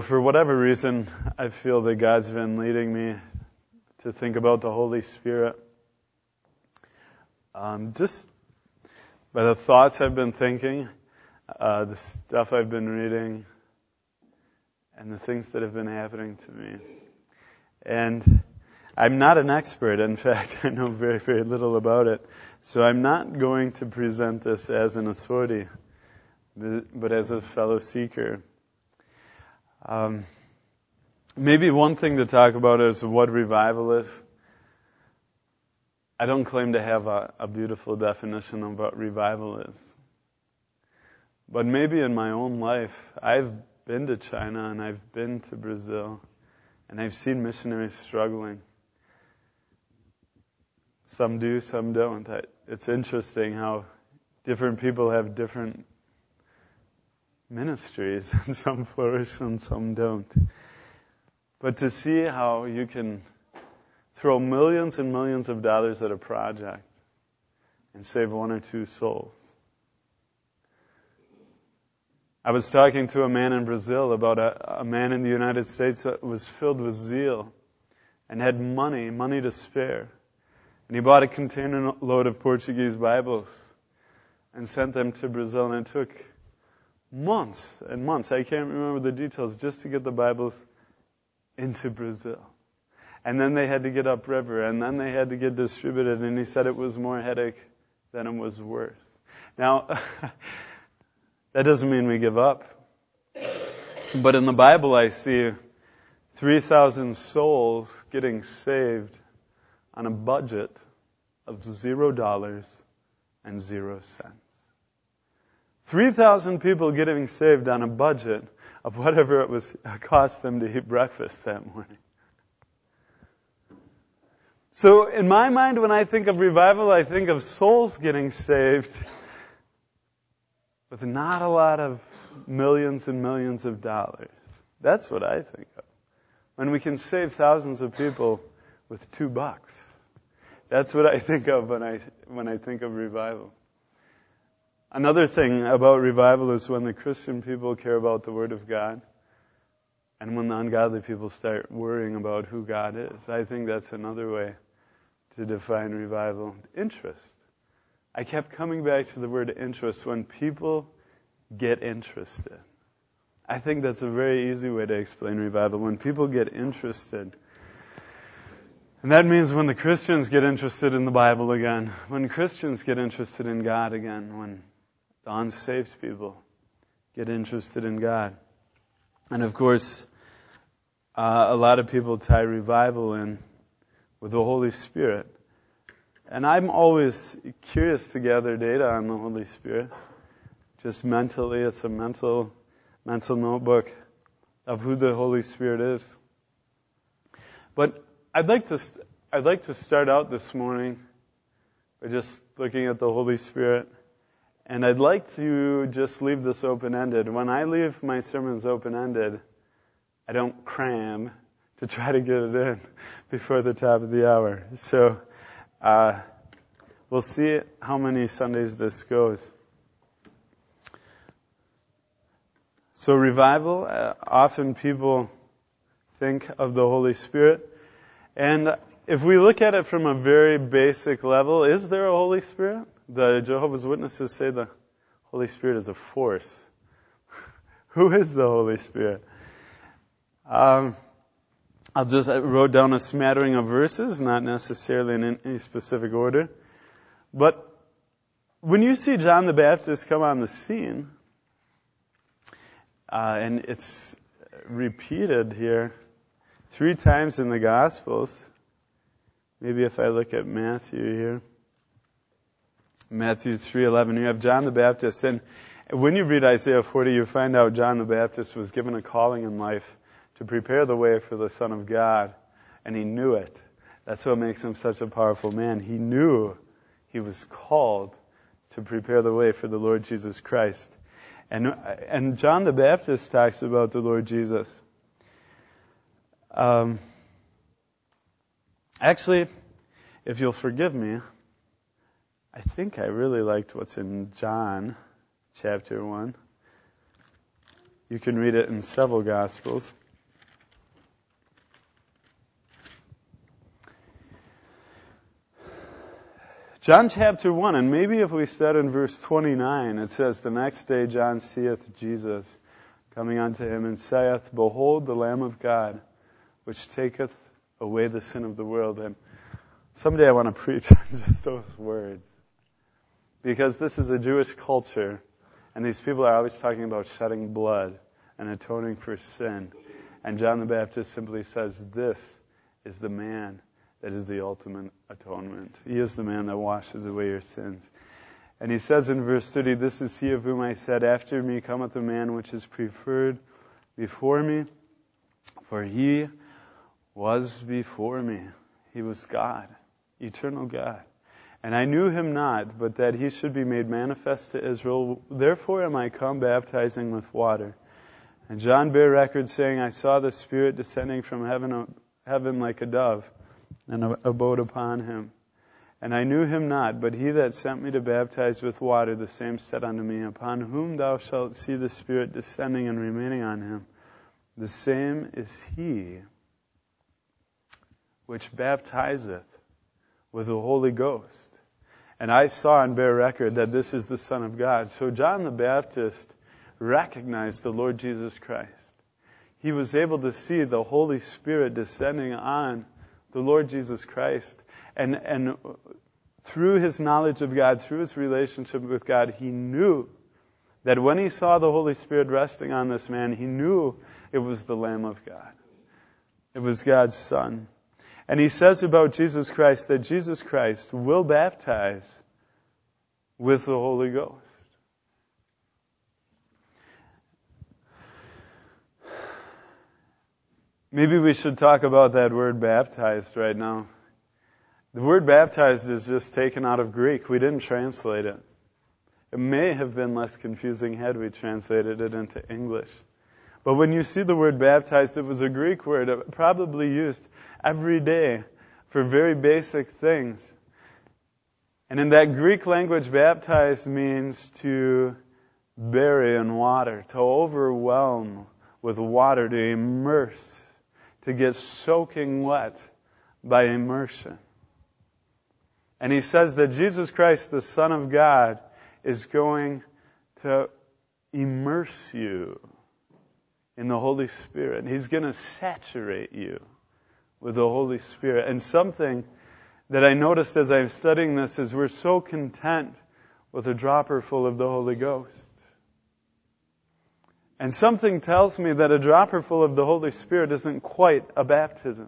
For whatever reason, I feel that God's been leading me to think about the Holy Spirit. Just by the thoughts I've been thinking, the stuff I've been reading, and the things that have been happening to me. And I'm not an expert. In fact, I know very, very little about it. So I'm not going to present this as an authority, but as a fellow seeker. Maybe one thing to talk about is what revival is. I don't claim to have a beautiful definition of what revival is. But maybe in my own life, I've been to China and I've been to Brazil and I've seen missionaries struggling. Some do, some don't. It's interesting how different people have different ministries, and some flourish and some don't. But to see how you can throw millions and millions of dollars at a project and save one or two souls. I was talking to a man in Brazil about a man in the United States that was filled with zeal and had money to spare. And he bought a container load of Portuguese Bibles and sent them to Brazil, and it took months and months, I can't remember the details, just to get the Bibles into Brazil. And then they had to get upriver, and then they had to get distributed, and he said it was more headache than it was worth. Now, that doesn't mean we give up. But in the Bible I see 3,000 souls getting saved on a budget of $0 and 0 cents. 3,000 people getting saved on a budget of whatever it cost them to eat breakfast that morning. So in my mind, when I think of revival, I think of souls getting saved with not a lot of millions and millions of dollars. That's what I think of. When we can save thousands of people with $2. That's what I think of when I think of revival. Another thing about revival is when the Christian people care about the Word of God, and when the ungodly people start worrying about who God is. I think that's another way to define revival. Interest. I kept coming back to the word interest. When people get interested. I think that's a very easy way to explain revival. When people get interested. And that means when the Christians get interested in the Bible again, when Christians get interested in God again, when the unsaved people get interested in God. And of course, a lot of people tie revival in with the Holy Spirit. And I'm always curious to gather data on the Holy Spirit. Just mentally, it's a mental notebook of who the Holy Spirit is. But I'd like to start out this morning by just looking at the Holy Spirit. And I'd like to just leave this open-ended. When I leave my sermons open-ended, I don't cram to try to get it in before the top of the hour. So we'll see how many Sundays this goes. So revival, often people think of the Holy Spirit. And if we look at it from a very basic level, is there a Holy Spirit? The Jehovah's Witnesses say the Holy Spirit is a force. Who is the Holy Spirit? I wrote down a smattering of verses, not necessarily in any specific order. But when you see John the Baptist come on the scene, and it's repeated here 3 times in the Gospels. Maybe if I look at Matthew here. Matthew 3:11, you have John the Baptist. And when you read Isaiah 40, you find out John the Baptist was given a calling in life to prepare the way for the Son of God. And he knew it. That's what makes him such a powerful man. He knew he was called to prepare the way for the Lord Jesus Christ. And John the Baptist talks about the Lord Jesus. Actually, if you'll forgive me, I think I really liked what's in John chapter 1. You can read it in several Gospels. John chapter 1, and maybe if we start in verse 29, it says, "The next day John seeth Jesus coming unto him, and saith, Behold, the Lamb of God, which taketh away the sin of the world." And someday I want to preach on just those words. Because this is a Jewish culture, and these people are always talking about shedding blood and atoning for sin. And John the Baptist simply says, this is the man that is the ultimate atonement. He is the man that washes away your sins. And he says in verse 30, "This is he of whom I said, After me cometh a man which is preferred before me, for he was before me." He was God, eternal God. "And I knew him not, but that he should be made manifest to Israel. Therefore am I come baptizing with water. And John bare record, saying, I saw the Spirit descending from heaven like a dove, and abode upon him. And I knew him not, but he that sent me to baptize with water, the same said unto me, Upon whom thou shalt see the Spirit descending and remaining on him, the same is he which baptizeth with the Holy Ghost. And I saw and bear record that this is the Son of God." So John the Baptist recognized the Lord Jesus Christ. He was able to see the Holy Spirit descending on the Lord Jesus Christ. And through his knowledge of God, through his relationship with God, he knew that when he saw the Holy Spirit resting on this man, he knew it was the Lamb of God. It was God's Son. And he says about Jesus Christ that Jesus Christ will baptize with the Holy Ghost. Maybe we should talk about that word baptized right now. The word baptized is just taken out of Greek. We didn't translate it. It may have been less confusing had we translated it into English. But when you see the word baptized, it was a Greek word, probably used every day for very basic things. And in that Greek language, baptized means to bury in water, to overwhelm with water, to immerse, to get soaking wet by immersion. And he says that Jesus Christ, the Son of God, is going to immerse you in the Holy Spirit. He's going to saturate you with the Holy Spirit. And something that I noticed as I'm studying this is we're so content with a dropper full of the Holy Ghost. And something tells me that a dropper full of the Holy Spirit isn't quite a baptism.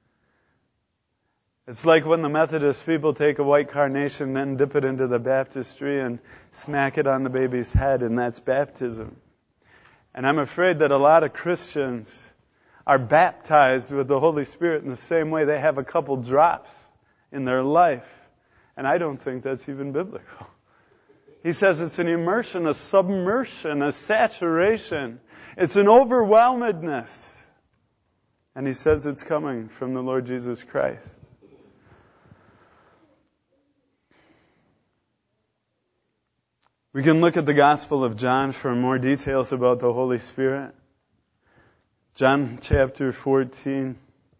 It's like when the Methodist people take a white carnation and dip it into the baptistry and smack it on the baby's head, and that's baptism. And I'm afraid that a lot of Christians are baptized with the Holy Spirit in the same way they have a couple drops in their life. And I don't think that's even biblical. He says it's an immersion, a submersion, a saturation. It's an overwhelmedness. And he says it's coming from the Lord Jesus Christ. We can look at the Gospel of John for more details about the Holy Spirit. John chapter 14.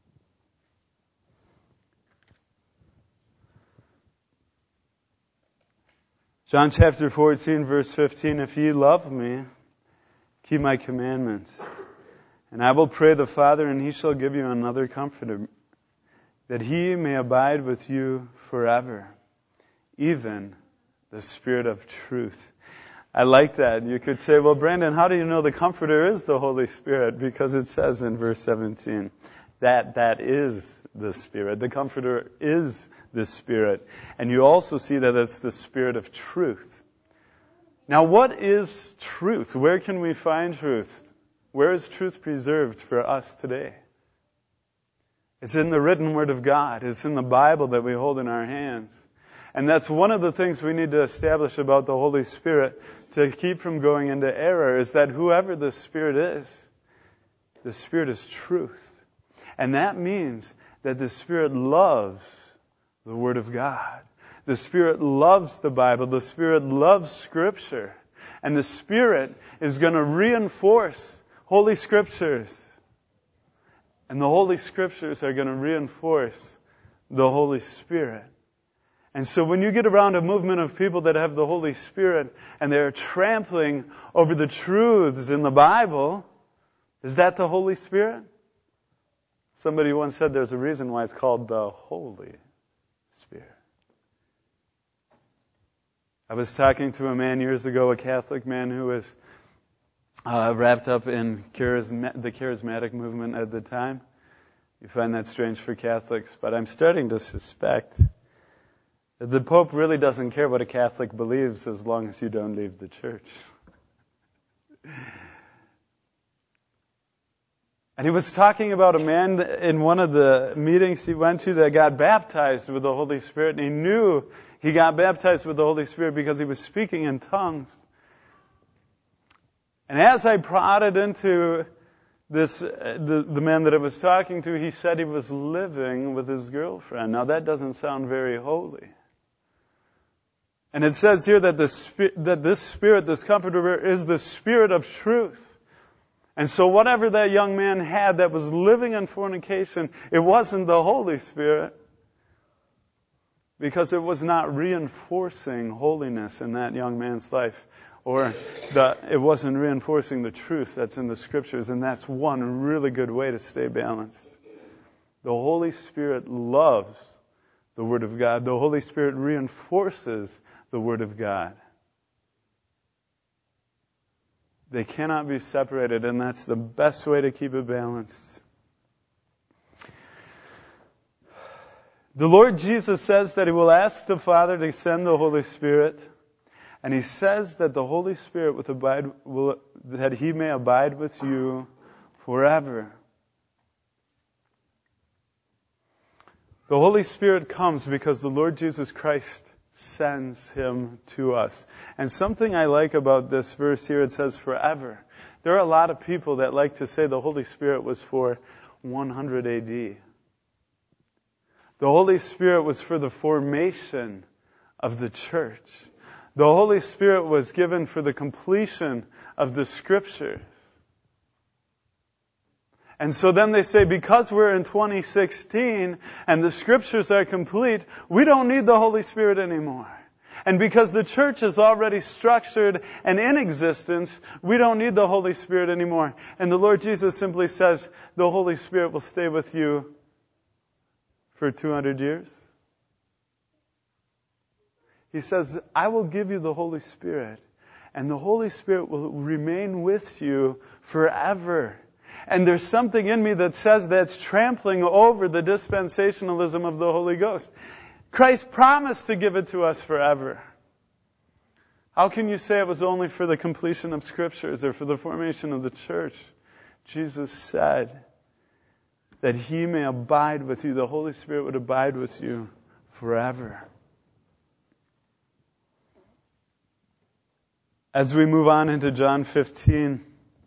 John chapter 14, verse 15, "If ye love me, keep my commandments. And I will pray the Father, and he shall give you another Comforter, that he may abide with you forever, even the Spirit of truth." I like that. You could say, well, Brandon, how do you know the Comforter is the Holy Spirit? Because it says in verse 17 that is the Spirit. The Comforter is the Spirit. And you also see that it's the Spirit of truth. Now, what is truth? Where can we find truth? Where is truth preserved for us today? It's in the written Word of God. It's in the Bible that we hold in our hands. And that's one of the things we need to establish about the Holy Spirit to keep from going into error, is that whoever the Spirit is truth. And that means that the Spirit loves the Word of God. The Spirit loves the Bible. The Spirit loves Scripture. And the Spirit is going to reinforce Holy Scriptures. And the Holy Scriptures are going to reinforce the Holy Spirit. And so when you get around a movement of people that have the Holy Spirit and they're trampling over the truths in the Bible, is that the Holy Spirit? Somebody once said there's a reason why it's called the Holy Spirit. I was talking to a man years ago, a Catholic man who was wrapped up in the charismatic movement at the time. You find that strange for Catholics, but I'm starting to suspect that the Pope really doesn't care what a Catholic believes as long as you don't leave the church. And he was talking about a man in one of the meetings he went to that got baptized with the Holy Spirit, and he knew he got baptized with the Holy Spirit because he was speaking in tongues. And as I prodded into this, the man that I was talking to, he said he was living with his girlfriend. Now that doesn't sound very holy. And it says here that this Spirit, this Comforter, is the Spirit of truth. And so whatever that young man had that was living in fornication, it wasn't the Holy Spirit, because it was not reinforcing holiness in that young man's life, or it wasn't reinforcing the truth that's in the Scriptures. And that's one really good way to stay balanced. The Holy Spirit loves the Word of God. The Holy Spirit reinforces the Word of God. They cannot be separated, and that's the best way to keep it balanced. The Lord Jesus says that He will ask the Father to send the Holy Spirit, and He says that the Holy Spirit that He may abide with you forever. The Holy Spirit comes because the Lord Jesus Christ sends Him to us. And something I like about this verse here, it says forever. There are a lot of people that like to say the Holy Spirit was for 100 AD. The Holy Spirit was for the formation of the church. The Holy Spirit was given for the completion of the Scriptures. And so then they say, because we're in 2016 and the Scriptures are complete, we don't need the Holy Spirit anymore. And because the church is already structured and in existence, we don't need the Holy Spirit anymore. And the Lord Jesus simply says, the Holy Spirit will stay with you for 200 years. He says, I will give you the Holy Spirit, and the Holy Spirit will remain with you forever. And there's something in me that says that's trampling over the dispensationalism of the Holy Ghost. Christ promised to give it to us forever. How can you say it was only for the completion of Scriptures or for the formation of the church? Jesus said that He may abide with you. The Holy Spirit would abide with you forever. As we move on into John 15,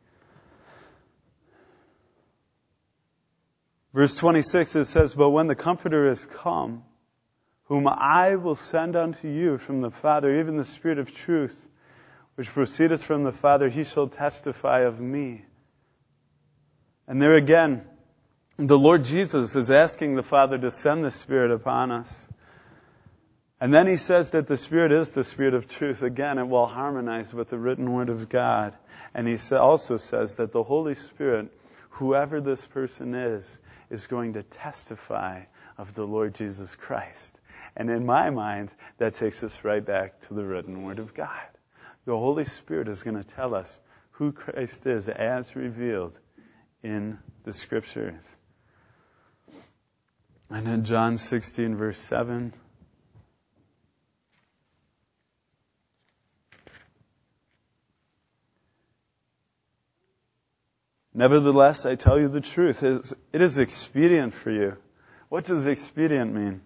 verse 26, it says, but when the Comforter is come, whom I will send unto you from the Father, even the Spirit of truth, which proceedeth from the Father, He shall testify of me. And there again, the Lord Jesus is asking the Father to send the Spirit upon us. And then He says that the Spirit is the Spirit of truth. Again, it will harmonize with the written Word of God. And He also says that the Holy Spirit, whoever this person is going to testify of the Lord Jesus Christ. And in my mind, that takes us right back to the written Word of God. The Holy Spirit is going to tell us who Christ is as revealed in the Scriptures. And in John 16, verse 7, nevertheless, I tell you the truth. It is expedient for you. What does expedient mean?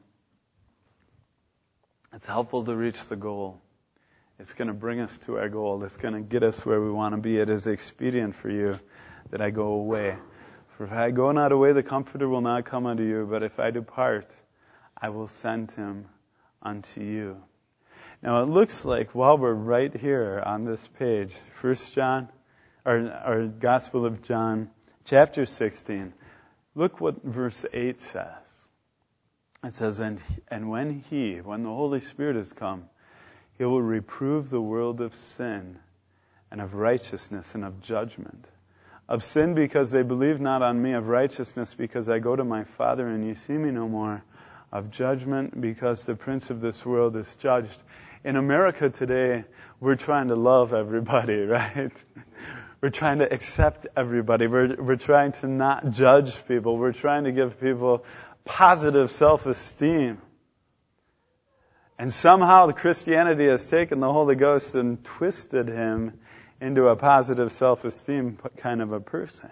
It's helpful to reach the goal. It's going to bring us to our goal. It's going to get us where we want to be. It is expedient for you that I go away. For if I go not away, the Comforter will not come unto you. But if I depart, I will send Him unto you. Now it looks like while we're right here on this page, 1 John, or Gospel of John, chapter 16, look what verse 8 says. It says, and when the Holy Spirit has come, He will reprove the world of sin and of righteousness and of judgment. Of sin because they believe not on me, of righteousness because I go to my Father and ye see me no more, of judgment because the prince of this world is judged. In America today, we're trying to love everybody, right? We're trying to accept everybody. We're trying to not judge people. We're trying to give people positive self-esteem. And somehow Christianity has taken the Holy Ghost and twisted Him into a positive self-esteem kind of a person.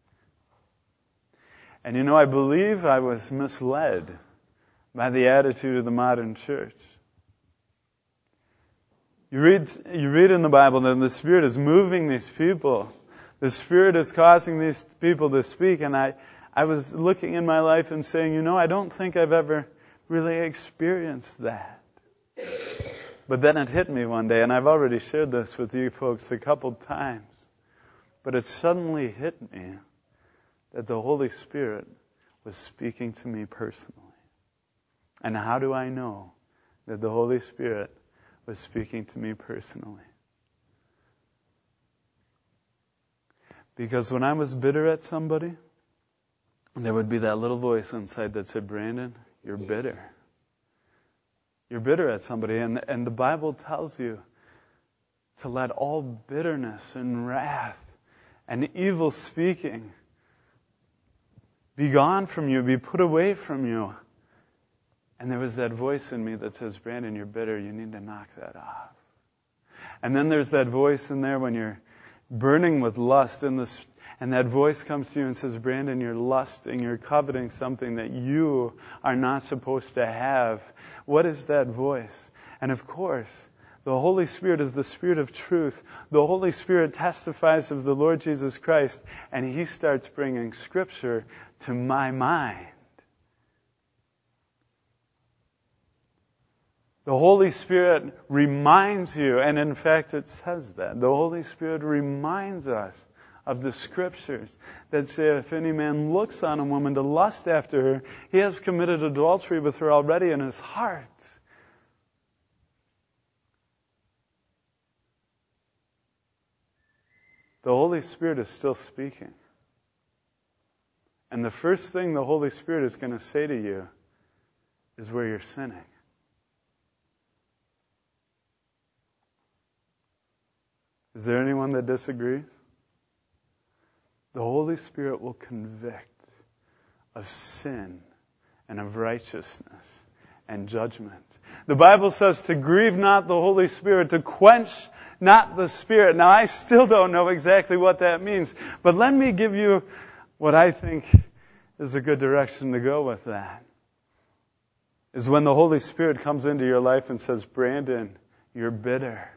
And I believe I was misled by the attitude of the modern church. You read in the Bible that the Spirit is moving these people. The Spirit is causing these people to speak. And I was looking in my life and saying, I don't think I've ever really experienced that. But then it hit me one day, and I've already shared this with you folks a couple times. But it suddenly hit me that the Holy Spirit was speaking to me personally. And how do I know that the Holy Spirit was speaking to me personally? Because when I was bitter at somebody, there would be that little voice inside that said, Brandon, you're bitter. You're bitter at somebody. And the Bible tells you to let all bitterness and wrath and evil speaking be gone from you, be put away from you. And there was that voice in me that says, Brandon, you're bitter. You need to knock that off. And then there's that voice in there when you're burning with lust and that voice comes to you and says, Brandon, you're lusting, you're coveting something that you are not supposed to have. What is that voice? And of course, the Holy Spirit is the Spirit of truth. The Holy Spirit testifies of the Lord Jesus Christ, and He starts bringing Scripture to my mind. The Holy Spirit reminds you, and in fact it says that. The Holy Spirit reminds us of the Scriptures that say if any man looks on a woman to lust after her, he has committed adultery with her already in his heart. The Holy Spirit is still speaking. And the first thing the Holy Spirit is going to say to you is where you're sinning. Is there anyone that disagrees? The Holy Spirit will convict of sin and of righteousness and judgment. The Bible says to grieve not the Holy Spirit, to quench not the Spirit. Now, I still don't know exactly what that means, but let me give you what I think is a good direction to go with that. Is when the Holy Spirit comes into your life and says, Brandon, you're bitter.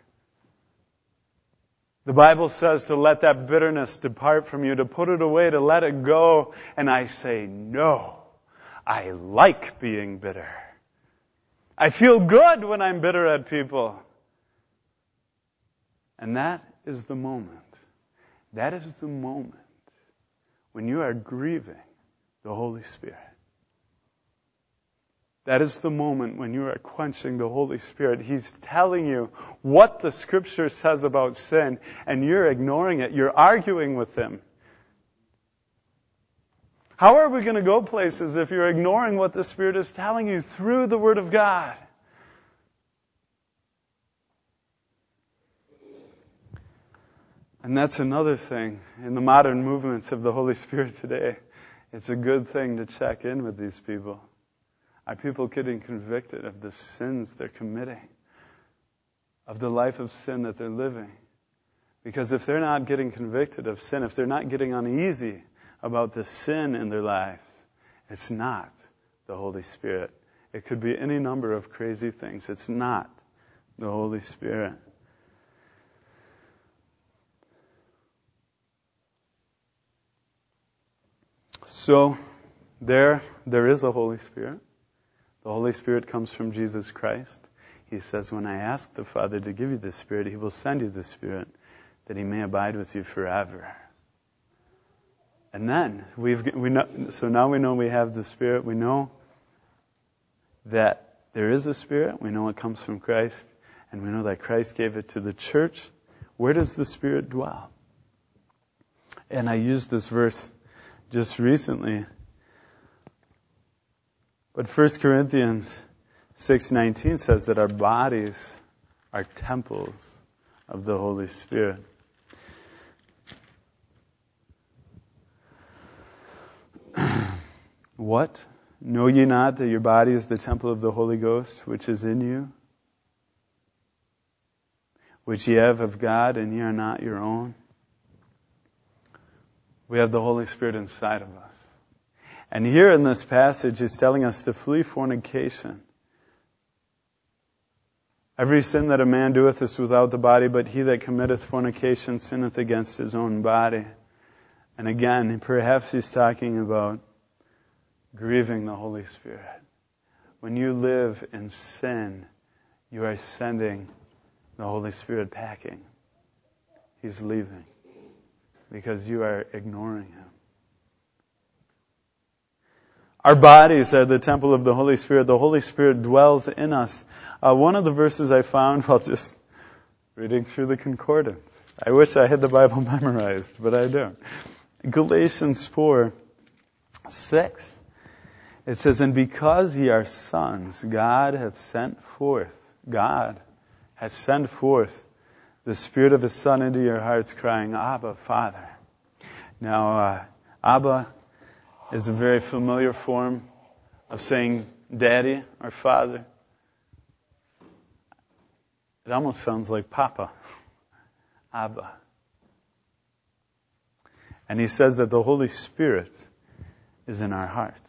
The Bible says to let that bitterness depart from you, to put it away, to let it go. And I say, no, I like being bitter. I feel good when I'm bitter at people. And that is the moment. That is the moment when you are grieving the Holy Spirit. That is the moment when you are quenching the Holy Spirit. He's telling you what the Scripture says about sin, and you're ignoring it. You're arguing with Him. How are we going to go places if you're ignoring what the Spirit is telling you through the Word of God? And that's another thing in the modern movements of the Holy Spirit today. It's a good thing to check in with these people. Are people getting convicted of the sins they're committing? Of the life of sin that they're living? Because if they're not getting convicted of sin, if they're not getting uneasy about the sin in their lives, it's not the Holy Spirit. It could be any number of crazy things. It's not the Holy Spirit. So, there is a Holy Spirit. The Holy Spirit comes from Jesus Christ. He says, when I ask the Father to give you the Spirit, He will send you the Spirit, that He may abide with you forever. And then, so now we know we have the Spirit. We know that there is a Spirit. We know it comes from Christ. And we know that Christ gave it to the church. Where does the Spirit dwell? And I used this verse just recently. But 1 Corinthians 6:19 says that our bodies are temples of the Holy Spirit. What? Know ye not that your body is the temple of the Holy Ghost, which is in you, which ye have of God, and ye are not your own? We have the Holy Spirit inside of us. And here in this passage, He's telling us to flee fornication. Every sin that a man doeth is without the body, but he that committeth fornication sinneth against his own body. And again, perhaps He's talking about grieving the Holy Spirit. When you live in sin, you are sending the Holy Spirit packing. He's leaving because you are ignoring Him. Our bodies are the temple of the Holy Spirit. The Holy Spirit dwells in us. One of the verses I found while just reading through the concordance. I wish I had the Bible memorized, but I don't. Galatians 4:6. It says, and because ye are sons, God hath sent forth the Spirit of His Son into your hearts, crying, Abba, Father. Now, Abba is a very familiar form of saying Daddy or Father. It almost sounds like Papa. Abba. And He says that the Holy Spirit is in our hearts.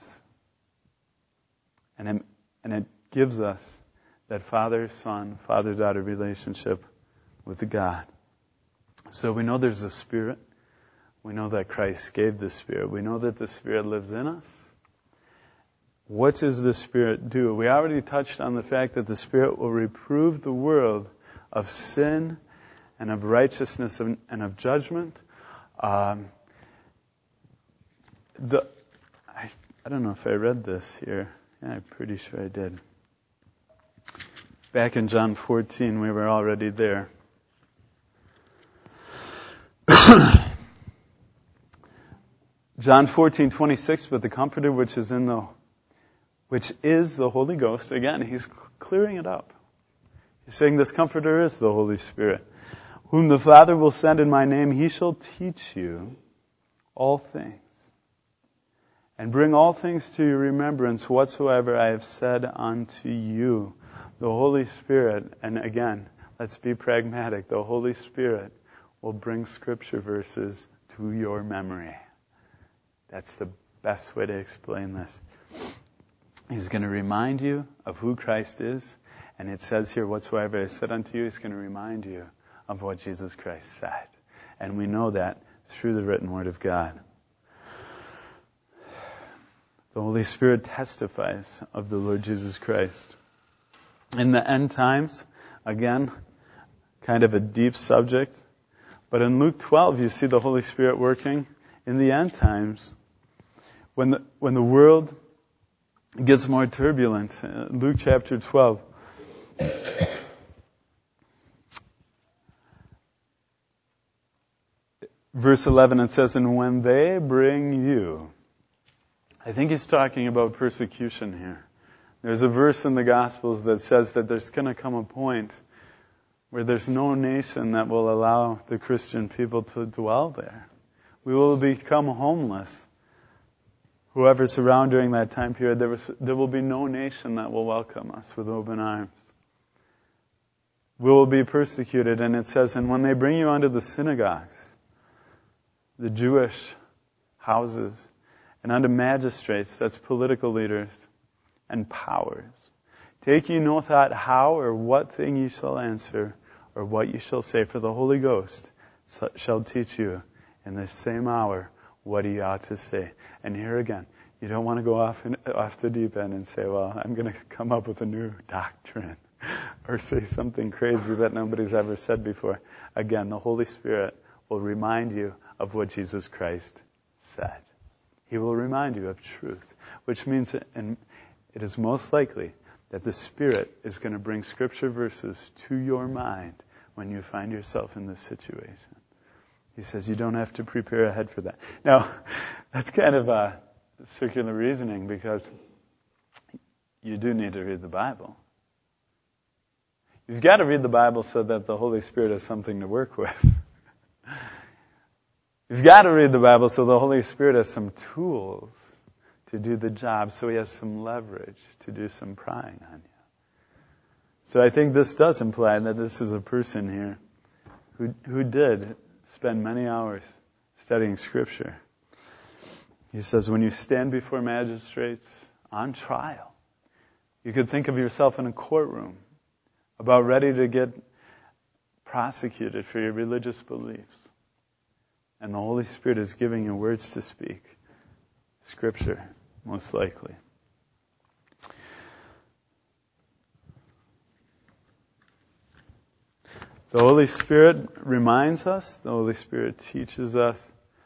And it gives us that father-son, father-daughter relationship with God. So we know there's a Spirit. We know that Christ gave the Spirit. We know that the Spirit lives in us. What does the Spirit do? We already touched on the fact that the Spirit will reprove the world of sin and of righteousness and of judgment. I don't know if I read this here. Yeah, I'm pretty sure I did. Back in John 14, we were already there. John 14:26, but the Comforter which is the Holy Ghost, again, He's clearing it up. He's saying this Comforter is the Holy Spirit, whom the Father will send in my name. He shall teach you all things, and bring all things to your remembrance whatsoever I have said unto you. The Holy Spirit, and again, let's be pragmatic, the Holy Spirit will bring Scripture verses to your memory. That's the best way to explain this. He's going to remind you of who Christ is, and it says here, whatsoever I said unto you, He's going to remind you of what Jesus Christ said. And we know that through the written Word of God. The Holy Spirit testifies of the Lord Jesus Christ. In the end times, again, kind of a deep subject, but in Luke 12 you see the Holy Spirit working in the end times. When the world gets more turbulent, Luke chapter 12, verse 11, it says, and when they bring you, I think He's talking about persecution here. There's a verse in the Gospels that says that there's going to come a point where there's no nation that will allow the Christian people to dwell there. We will become homeless. Whoever's around during that time period, there will be no nation that will welcome us with open arms. We will be persecuted, and it says, and when they bring you unto the synagogues, the Jewish houses, and unto magistrates, that's political leaders, and powers, take ye no thought how or what thing ye shall answer, or what ye shall say, for the Holy Ghost shall teach you in the same hour what ye ought to say. And here again, you don't want to go off the deep end and say, well, I'm going to come up with a new doctrine, or say something crazy that nobody's ever said before, again, the Holy Spirit will remind you of what Jesus Christ said. He will remind you of truth, which means, and it is most likely, that the Spirit is going to bring Scripture verses to your mind when you find yourself in this situation. He says you don't have to prepare ahead for that. Now, that's kind of a circular reasoning because you do need to read the Bible. You've got to read the Bible so that the Holy Spirit has something to work with. You've got to read the Bible so the Holy Spirit has some tools to do the job, so He has some leverage to do some prying on you. So I think this does imply that this is a person here who did spend many hours studying Scripture. He says, when you stand before magistrates on trial, you could think of yourself in a courtroom, about ready to get prosecuted for your religious beliefs. And the Holy Spirit is giving you words to speak. Scripture, most likely. The Holy Spirit reminds us, the Holy Spirit teaches us.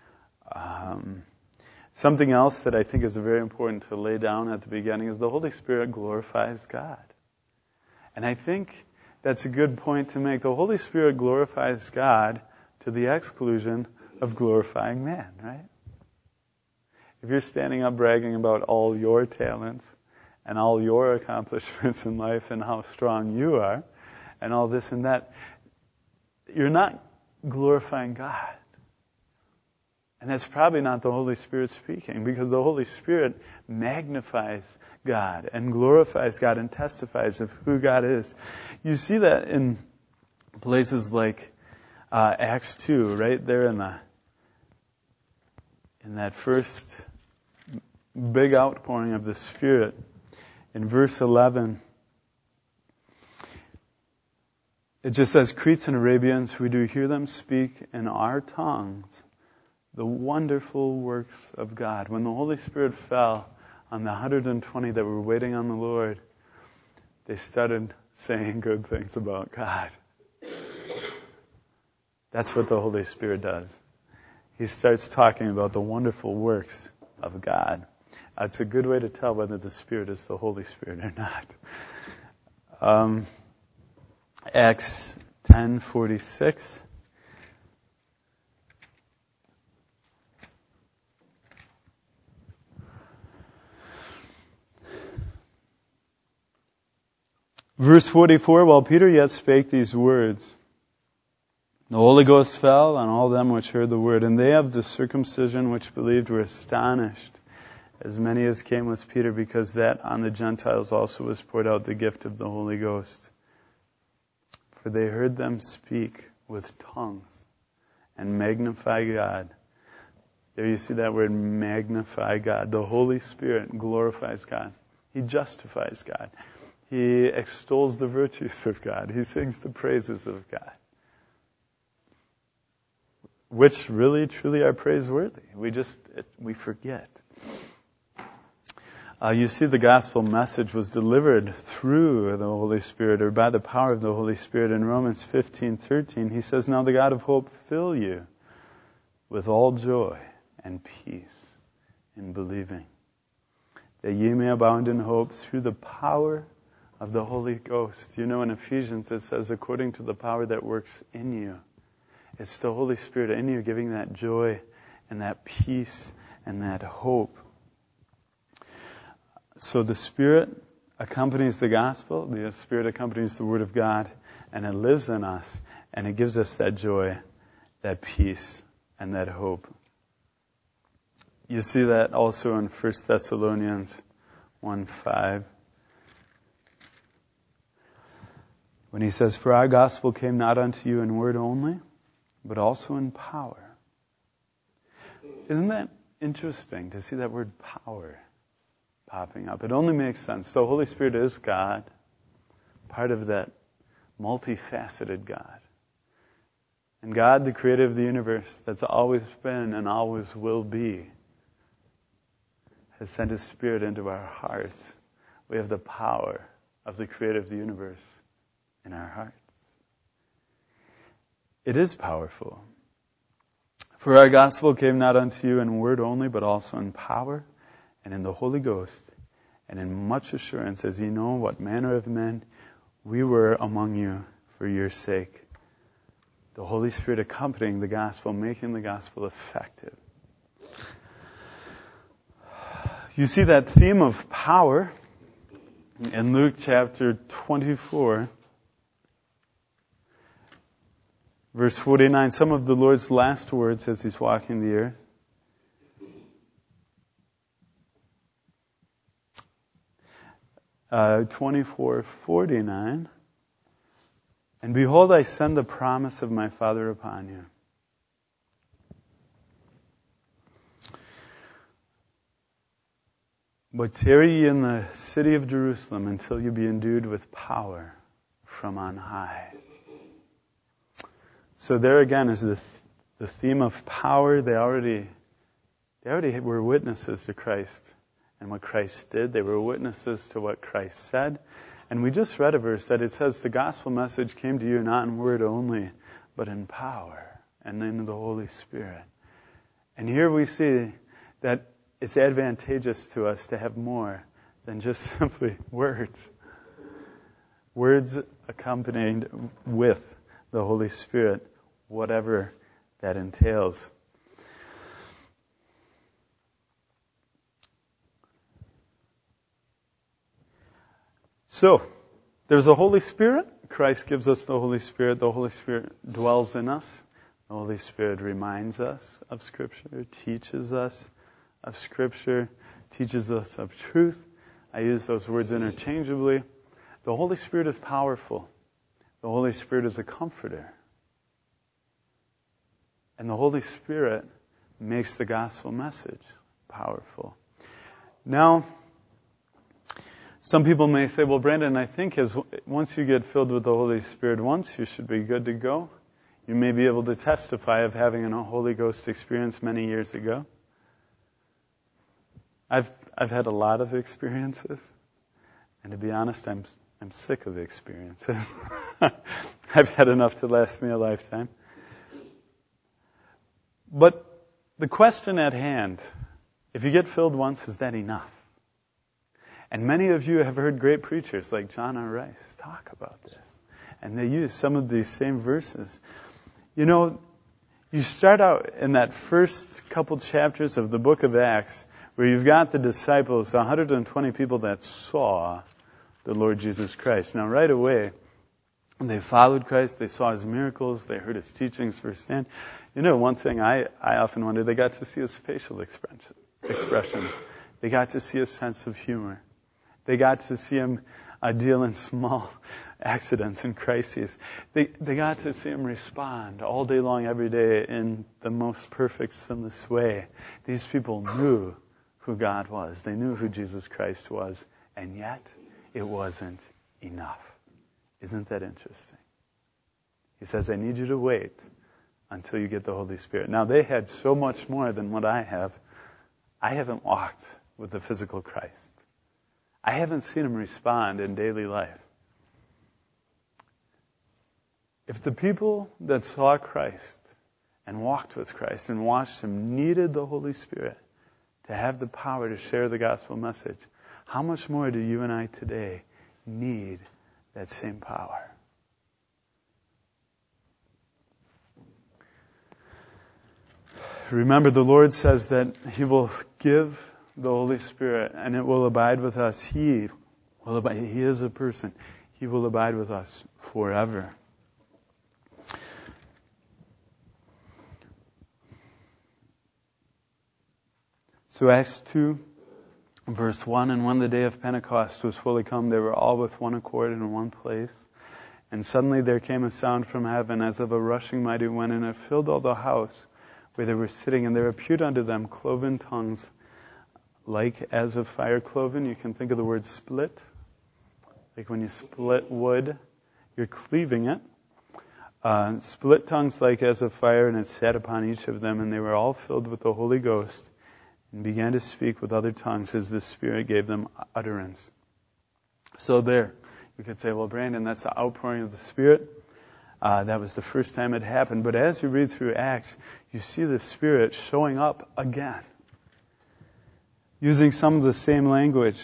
Something else that I think is very important to lay down at the beginning is the Holy Spirit glorifies God. And I think that's a good point to make. The Holy Spirit glorifies God to the exclusion of glorifying man, right? If you're standing up bragging about all your talents and all your accomplishments in life and how strong you are and all this and that, you're not glorifying God. And that's probably not the Holy Spirit speaking, because the Holy Spirit magnifies God and glorifies God and testifies of who God is. You see that in places like Acts 2, right there in that first big outpouring of the Spirit. In verse 11, it just says, Cretes and Arabians, we do hear them speak in our tongues the wonderful works of God. When the Holy Spirit fell on the 120 that were waiting on the Lord, they started saying good things about God. That's what the Holy Spirit does. He starts talking about the wonderful works of God. It's a good way to tell whether the Spirit is the Holy Spirit or not. Acts 10:46. Verse 44, while Peter yet spake these words, the Holy Ghost fell on all them which heard the word, and they of the circumcision which believed were astonished, as many as came with Peter, because that on the Gentiles also was poured out the gift of the Holy Ghost. For they heard them speak with tongues and magnify God. There you see that word, magnify God. The Holy Spirit glorifies God. He justifies God. He extols the virtues of God. He sings the praises of God, which really, truly are praiseworthy. We forget. You see, the gospel message was delivered through the Holy Spirit, or by the power of the Holy Spirit. In Romans 15:13, he says, now the God of hope fill you with all joy and peace in believing, that ye may abound in hope through the power of the Holy Ghost. You know, in Ephesians it says, according to the power that works in you. It's the Holy Spirit in you giving that joy and that peace and that hope. So the Spirit accompanies the gospel, the Spirit accompanies the Word of God, and it lives in us, and it gives us that joy, that peace, and that hope. You see that also in 1 Thessalonians 1:5. When he says, for our gospel came not unto you in word only, but also in power. Isn't that interesting to see that word power popping up? It only makes sense. The Holy Spirit is God, part of that multifaceted God. And God, the creator of the universe, that's always been and always will be, has sent His Spirit into our hearts. We have the power of the creator of the universe in our hearts. It is powerful. For our gospel came not unto you in word only, but also in power and in the Holy Ghost, and in much assurance, as ye know what manner of men we were among you for your sake. The Holy Spirit accompanying the gospel, making the gospel effective. You see that theme of power in Luke chapter 24, verse 49, some of the Lord's last words as He's walking the earth. Uh, 24:49. And behold, I send the promise of my Father upon you. But tarry ye in the city of Jerusalem until you be endued with power from on high. So there again is the theme of power. They already were witnesses to Christ and what Christ did. They were witnesses to what Christ said. And we just read a verse that it says the gospel message came to you not in word only, but in power and in the Holy Spirit. And here we see that it's advantageous to us to have more than just simply words. Words accompanied with the Holy Spirit, whatever that entails. So, there's the Holy Spirit. Christ gives us the Holy Spirit. The Holy Spirit dwells in us. The Holy Spirit reminds us of Scripture, teaches us of Scripture, teaches us of truth. I use those words interchangeably. The Holy Spirit is powerful. The Holy Spirit is a comforter. And the Holy Spirit makes the gospel message powerful. Now, some people may say, well, Brandon, I think once you get filled with the Holy Spirit once, you should be good to go. You may be able to testify of having a Holy Ghost experience many years ago. I've had a lot of experiences, and to be honest, I'm sick of experiences. I've had enough to last me a lifetime. But the question at hand, if you get filled once, is that enough? And many of you have heard great preachers like John R. Rice talk about this. And they use some of these same verses. You know, you start out in that first couple chapters of the book of Acts where you've got the disciples, 120 people that saw the Lord Jesus Christ. Now right away, they followed Christ, they saw His miracles, they heard His teachings firsthand. You know, one thing I often wonder, they got to see His facial expressions. They got to see His sense of humor. They got to see Him deal in small accidents and crises. They got to see Him respond all day long, every day, in the most perfect, sinless way. These people knew who God was. They knew who Jesus Christ was. And yet, it wasn't enough. Isn't that interesting? He says, I need you to wait until you get the Holy Spirit. Now, they had so much more than what I have. I haven't walked with the physical Christ. I haven't seen Him respond in daily life. If the people that saw Christ and walked with Christ and watched Him needed the Holy Spirit to have the power to share the gospel message, how much more do you and I today need that same power? Remember, the Lord says that He will give the Holy Spirit and it will abide with us. He will abide. He is a person. He will abide with us forever. So Acts 2, verse 1, and when the day of Pentecost was fully come, they were all with one accord in one place. And suddenly there came a sound from heaven as of a rushing mighty wind, and it filled all the house where they were sitting. And there appeared unto them cloven tongues, like as of fire cloven. You can think of the word split. Like when you split wood, you're cleaving it. Split tongues like as of fire, and it sat upon each of them, and they were all filled with the Holy Ghost, and began to speak with other tongues as the Spirit gave them utterance. So there, We could say, well, Brandon, that's the outpouring of the Spirit. That was the first time it happened. But as you read through Acts, you see the Spirit showing up again, using some of the same language.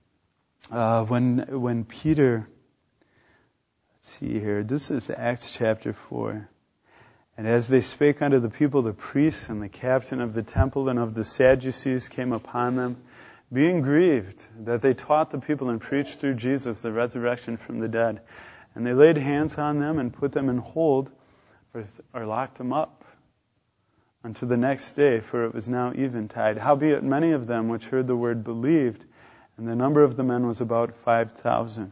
When Peter, let's see here, this is Acts chapter 4. And as they spake unto the people, the priests and the captain of the temple and of the Sadducees came upon them, being grieved that they taught the people and preached through Jesus the resurrection from the dead. And they laid hands on them and put them in hold, or locked them up unto the next day, for it was now eventide. Howbeit many of them which heard the word believed, and the number of the men was about 5,000.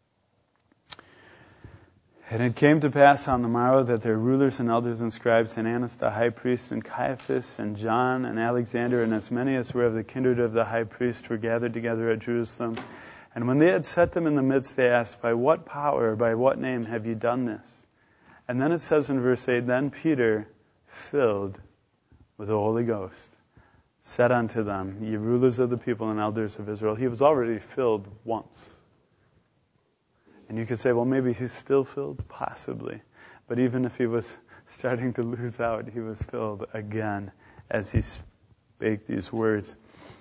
And it came to pass on the morrow that their rulers and elders and scribes, and Annas the high priest, and Caiaphas, and John, and Alexander, and as many as were of the kindred of the high priest, were gathered together at Jerusalem. And when they had set them in the midst, they asked, by what power, by what name have ye done this? And then it says in verse 8, then Peter, filled with the Holy Ghost, said unto them, ye rulers of the people and elders of Israel. He was already filled once. And you could say, well, maybe he's still filled? Possibly. But even if he was starting to lose out, he was filled again as he spake these words.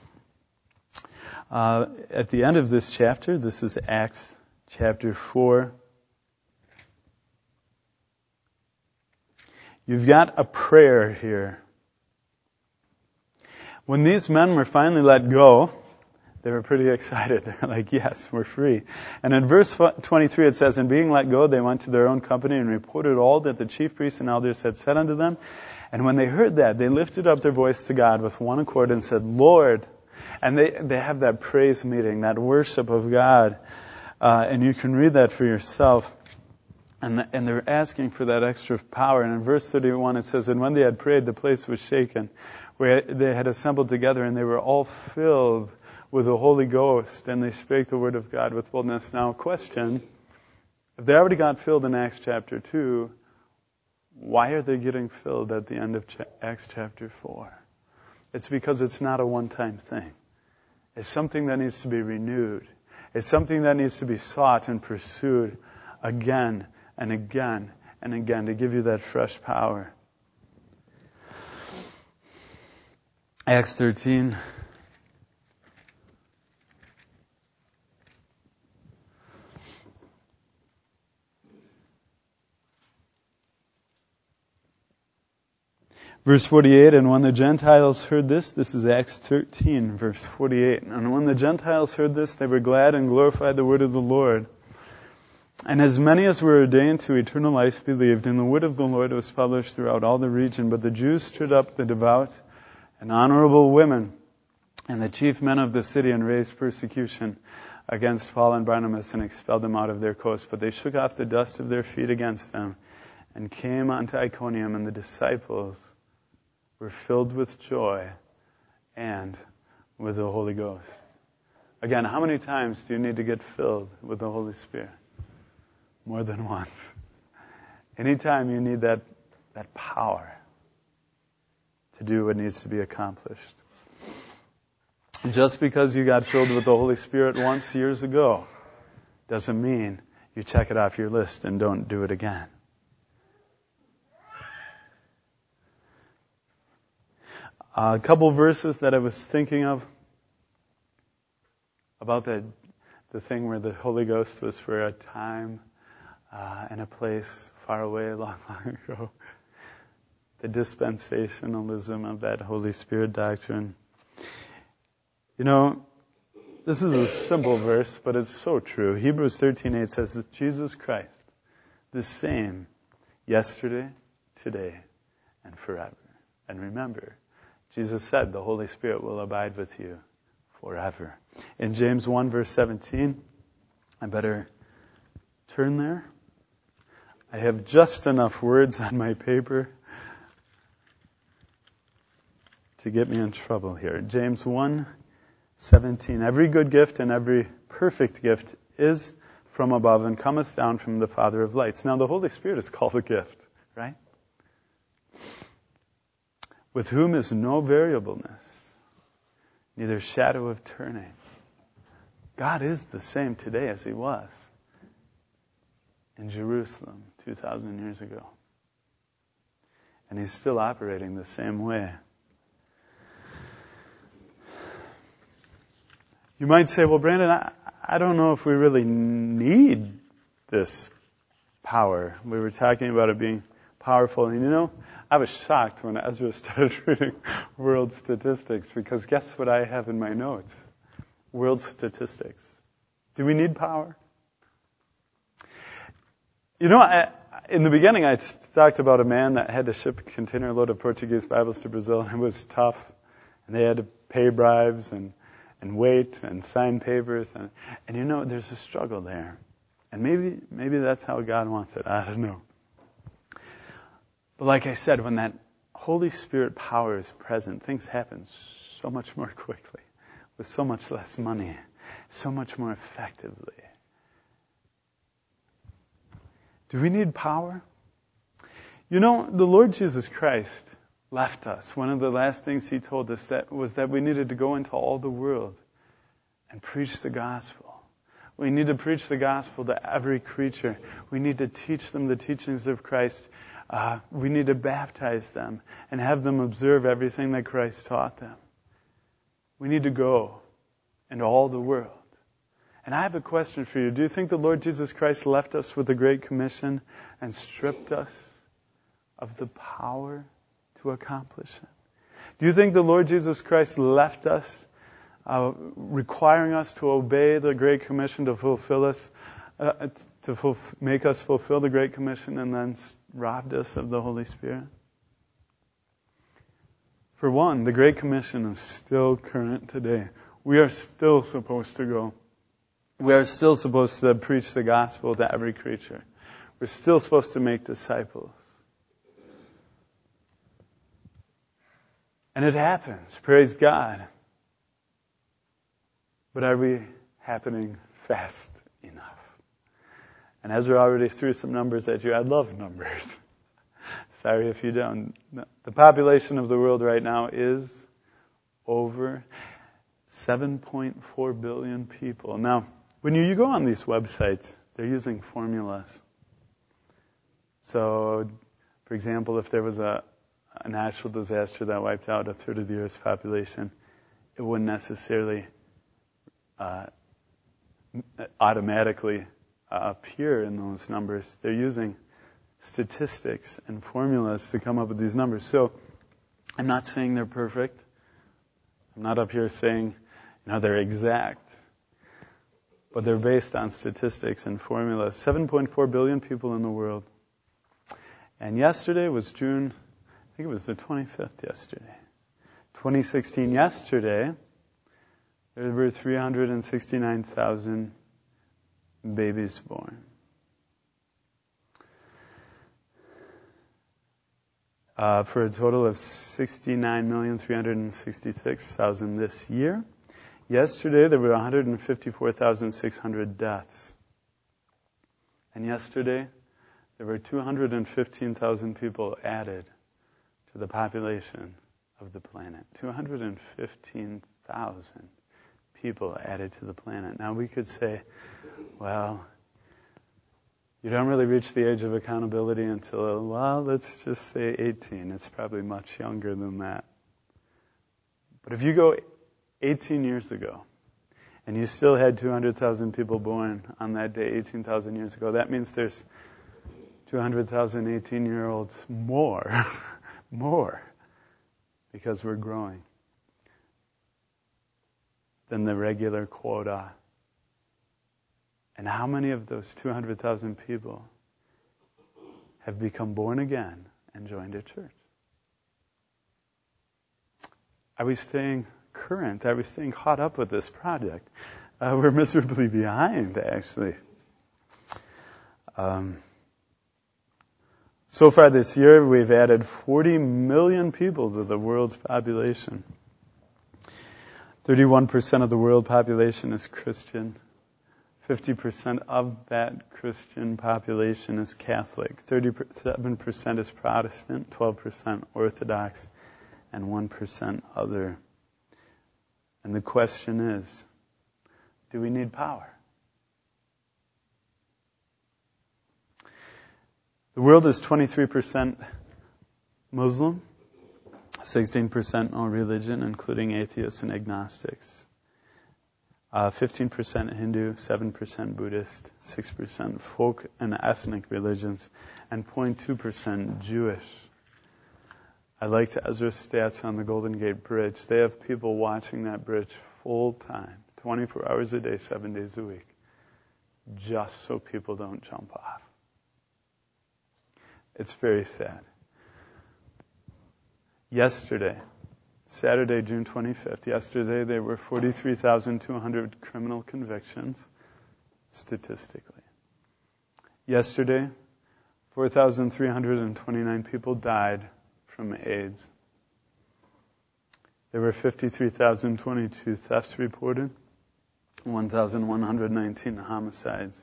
At the end of this chapter, this is Acts chapter 4, you've got a prayer here. When these men were finally let go, they were pretty excited. They're like, yes, we're free. And in verse 23 it says, and being let go, they went to their own company and reported all that the chief priests and elders had said unto them. And when they heard that, they lifted up their voice to God with one accord and said, Lord. And they have that praise meeting, that worship of God. And you can read that for yourself. And they're asking for that extra power. And in verse 31 it says, and when they had prayed, the place was shaken, where they had assembled together, and they were all filled with the Holy Ghost, and they spake the word of God with boldness. Now, question, if they already got filled in Acts chapter 2, why are they getting filled at the end of Acts chapter 4? It's because it's not a one-time thing. It's something that needs to be renewed. It's something that needs to be sought and pursued again and again and again to give you that fresh power. Acts 13. Verse 48, and when the Gentiles heard this is Acts 13, verse 48. And when the Gentiles heard this, they were glad and glorified the word of the Lord. And as many as were ordained to eternal life believed, and the word of the Lord was published throughout all the region. But the Jews stirred up the devout and honorable women and the chief men of the city, and raised persecution against Paul and Barnabas, and expelled them out of their coast. But they shook off the dust of their feet against them, and came unto Iconium, and the disciples were filled with joy and with the Holy Ghost. Again, how many times do you need to get filled with the Holy Spirit? More than once. Anytime you need that power to do what needs to be accomplished. Just because you got filled with the Holy Spirit once years ago doesn't mean you check it off your list and don't do it again. A couple verses that I was thinking of about the thing where the Holy Ghost was for a time and a place far away, long, long ago. The dispensationalism of that Holy Spirit doctrine. You know, this is a simple verse, but it's so true. Hebrews 13:8 says that Jesus Christ, the same yesterday, today, and forever. And remember, Jesus said the Holy Spirit will abide with you forever. In James 1 verse 17, I better turn there. I have just enough words on my paper to get me in trouble here. James 1:17, every good gift and every perfect gift is from above and cometh down from the Father of lights. Now the Holy Spirit is called a gift, right? With whom is no variableness, neither shadow of turning. God is the same today as He was in Jerusalem 2,000 years ago. And He's still operating the same way. You might say, well, Brandon, I don't know if we really need this power. We were talking about it being powerful. And I was shocked when Ezra started reading world statistics, because guess what I have in my notes? World statistics. Do we need power? In the beginning, I talked about a man that had to ship a container load of Portuguese Bibles to Brazil, and it was tough. And they had to pay bribes and wait and sign papers. And there's a struggle there. And maybe that's how God wants it. I don't know. But like I said, when that Holy Spirit power is present, things happen so much more quickly, with so much less money, so much more effectively. Do we need power? The Lord Jesus Christ left us. One of the last things He told us was that we needed to go into all the world and preach the gospel. We need to preach the gospel to every creature. We need to teach them the teachings of Christ. We need to baptize them and have them observe everything that Christ taught them. We need to go into all the world. And I have a question for you. Do you think the Lord Jesus Christ left us with the Great Commission and stripped us of the power to accomplish it? Do you think the Lord Jesus Christ left us requiring us to obey the Great Commission to fulfill us, make us fulfill the Great Commission, and then robbed us of the Holy Spirit? For one, the Great Commission is still current today. We are still supposed to go. We are still supposed to preach the gospel to every creature. We're still supposed to make disciples. And it happens. Praise God. But are we happening fast enough? And Ezra already threw some numbers at you. I love numbers. Sorry if you don't. The population of the world right now is over 7.4 billion people. Now, when you go on these websites, they're using formulas. So, for example, if there was a natural disaster that wiped out a third of the Earth's population, it wouldn't necessarily automatically appear in those numbers. They're using statistics and formulas to come up with these numbers. So I'm not saying they're perfect. I'm not up here saying they're exact. But they're based on statistics and formulas. 7.4 billion people in the world. And yesterday was June, I think it was the 25th yesterday. 2016, yesterday, there were 369,000 babies born. For a total of 69,366,000 this year. Yesterday, there were 154,600 deaths. And yesterday, there were 215,000 people added to the population of the planet. 215,000 people added to the planet. Now, we could say, well, you don't really reach the age of accountability until, let's just say 18. It's probably much younger than that. But if you go 18 years ago, and you still had 200,000 people born on that day 18,000 years ago, that means there's 200,000 18-year-olds more, because we're growing than the regular quota. And how many of those 200,000 people have become born again and joined a church? Are we staying current? Are we staying caught up with this project? We're miserably behind, actually. So far this year, we've added 40 million people to the world's population. 31% of the world population is Christian. 50% of that Christian population is Catholic. 37% is Protestant, 12% Orthodox, and 1% other. And the question is, do we need power? The world is 23% Muslim, 16% all religion, including atheists and agnostics. 15% Hindu, 7% Buddhist, 6% folk and ethnic religions, and 0.2% Jewish. I liked Ezra's stats on the Golden Gate Bridge. They have people watching that bridge full time, 24 hours a day, 7 days a week, just so people don't jump off. It's very sad. Yesterday, Saturday, June 25th, yesterday there were 43,200 criminal convictions, statistically. Yesterday, 4,329 people died from AIDS. There were 53,022 thefts reported, 1,119 homicides,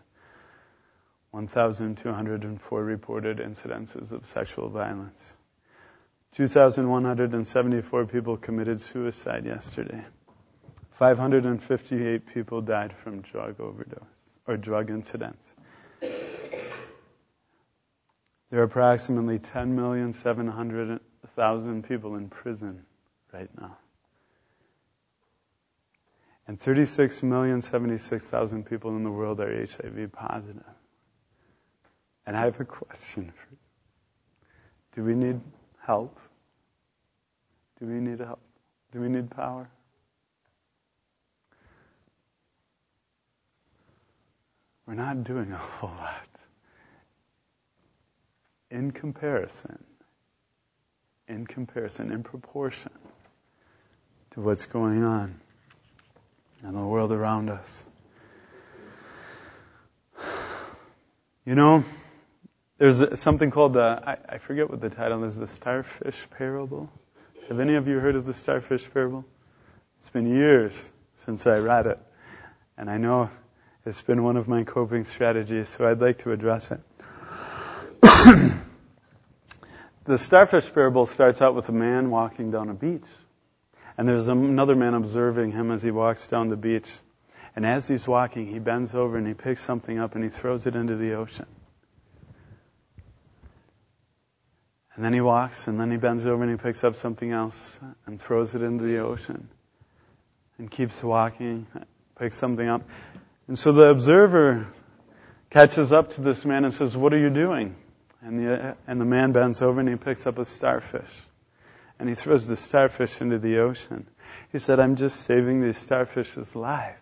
1,204 reported incidences of sexual violence. 2,174 people committed suicide yesterday. 558 people died from drug overdose or drug incidents. There are approximately 10,700,000 people in prison right now. And 36,076,000 people in the world are HIV positive. And I have a question for you. Do we need help? Do we need help? Do we need power? We're not doing a whole lot. In comparison, in proportion to what's going on in the world around us. You know, there's something called I forget what the title is, the starfish parable. Have any of you heard of the starfish parable? It's been years since I read it, and I know it's been one of my coping strategies, so I'd like to address it. The starfish parable starts out with a man walking down a beach, and there's another man observing him as he walks down the beach, and as he's walking, he bends over and he picks something up and he throws it into the ocean. And then he walks, and then he bends over and he picks up something else and throws it into the ocean. And keeps walking, picks something up. And so the observer catches up to this man and says, "What are you doing?" And the man bends over and he picks up a starfish. And he throws the starfish into the ocean. He said, "I'm just saving these starfish's lives."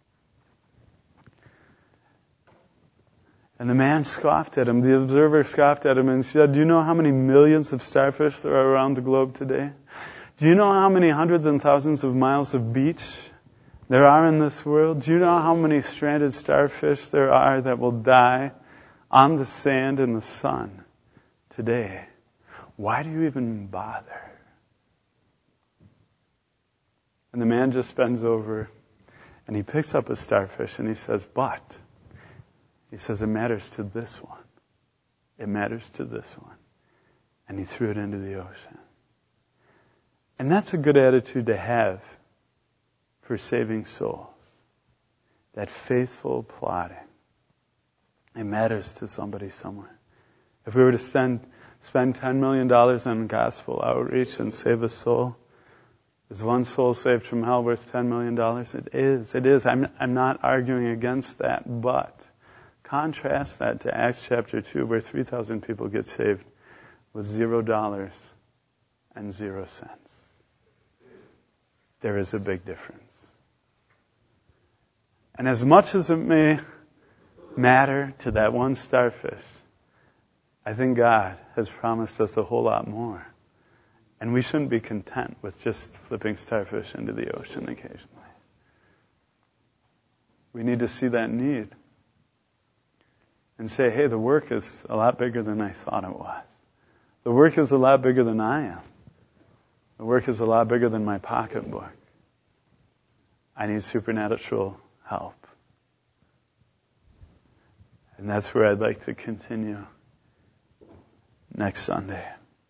And the man scoffed at him. The observer scoffed at him and said, "Do you know how many millions of starfish there are around the globe today? Do you know how many hundreds and thousands of miles of beach there are in this world? Do you know how many stranded starfish there are that will die on the sand in the sun today? Why do you even bother?" And the man just bends over and he picks up a starfish and he says, "But," he says, "it matters to this one. It matters to this one." And he threw it into the ocean. And that's a good attitude to have for saving souls. That faithful plodding. It matters to somebody somewhere. If we were to spend $10 million on gospel outreach and save a soul, is one soul saved from hell worth $10 million? It is. I'm not arguing against that, but contrast that to Acts chapter 2, where 3,000 people get saved with $0 and 0 cents. There is a big difference. And as much as it may matter to that one starfish, I think God has promised us a whole lot more. And we shouldn't be content with just flipping starfish into the ocean occasionally. We need to see that need and say, "Hey, the work is a lot bigger than I thought it was. The work is a lot bigger than I am. The work is a lot bigger than my pocketbook. I need supernatural help." And that's where I'd like to continue next Sunday.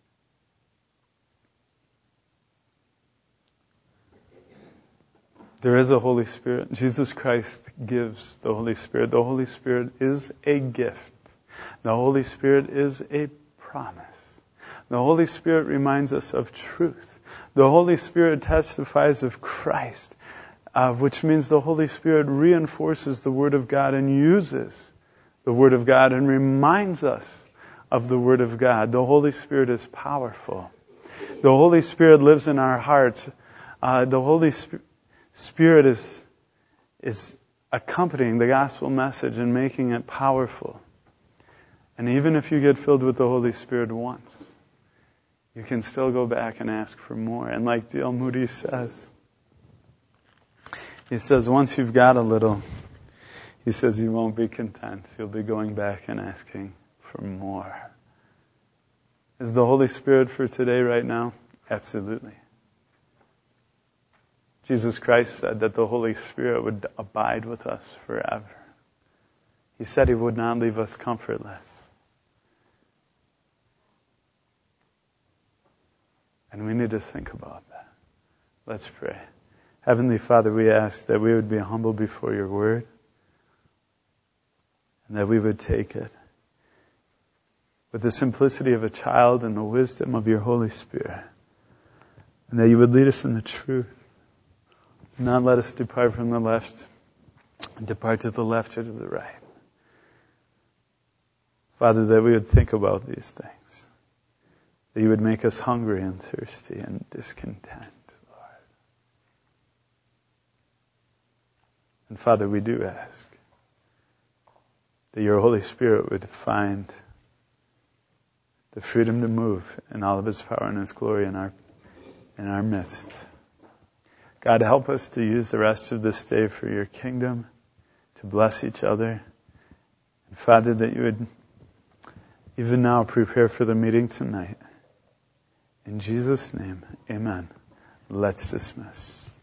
There is a Holy Spirit. Jesus Christ gives the Holy Spirit. The Holy Spirit is a gift. The Holy Spirit is a promise. The Holy Spirit reminds us of truth. The Holy Spirit testifies of Christ, which means the Holy Spirit reinforces the Word of God and uses the Word of God and reminds us of the Word of God. The Holy Spirit is powerful. The Holy Spirit lives in our hearts. The Holy Spirit is accompanying the gospel message and making it powerful. And even if you get filled with the Holy Spirit once, you can still go back and ask for more. And like D.L. Moody says, he says, once you've got a little, he says you won't be content. You'll be going back and asking for more. Is the Holy Spirit for today right now? Absolutely. Jesus Christ said that the Holy Spirit would abide with us forever. He said He would not leave us comfortless. And we need to think about that. Let's pray. Heavenly Father, we ask that we would be humble before your word and that we would take it with the simplicity of a child and the wisdom of your Holy Spirit, and that you would lead us in the truth. Not let us depart from the left and depart to the left or to the right. Father, that we would think about these things, that you would make us hungry and thirsty and discontent, Lord. And Father, we do ask that your Holy Spirit would find the freedom to move in all of His power and His glory in our midst. God, help us to use the rest of this day for your kingdom, to bless each other. And Father, that you would even now prepare for the meeting tonight. In Jesus' name, amen. Let's dismiss.